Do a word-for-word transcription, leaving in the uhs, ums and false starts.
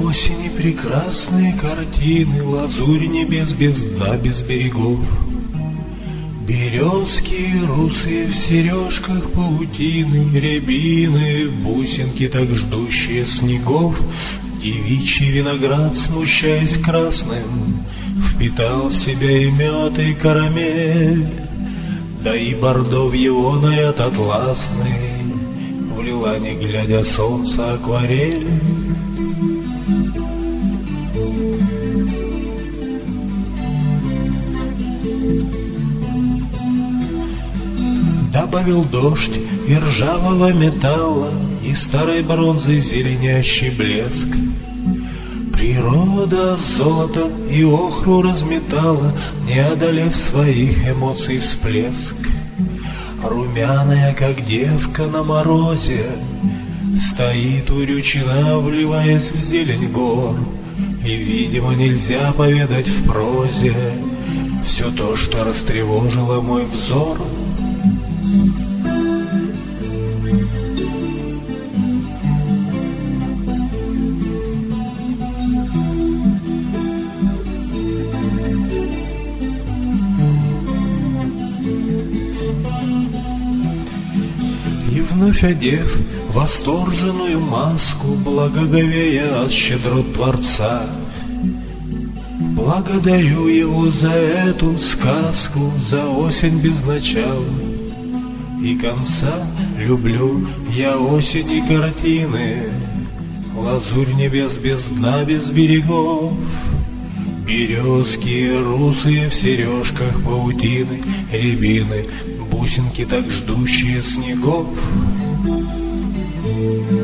осени прекрасные картины, лазурь небес без дна, без берегов. Березки русые в сережках паутины, рябины, бусинки, так ждущие снегов. Девичий виноград, смущаясь красным, впитал в себя и мед, и карамель. Да и бордо в его наряд атласный влила, не глядя, солнце акварель. Добавил дождь и ржавого металла, и старой бронзы зеленящий блеск. Природа золото и охру разметала, не одолев своих эмоций всплеск. Румяная, как девка на морозе, стоит урючина, вливаясь в зелень гор. И, видимо, нельзя поведать в прозе все то, что растревожило мой взор. И вновь одев восторженную маску, благоговея от щедрот Творца, благодарю его за эту сказку, за осень без начала и конца. Люблю я осень и картины, лазурь небес без дна, без берегов. Березки русые в сережках паутины, рябины, бусинки, так ждущие снегов.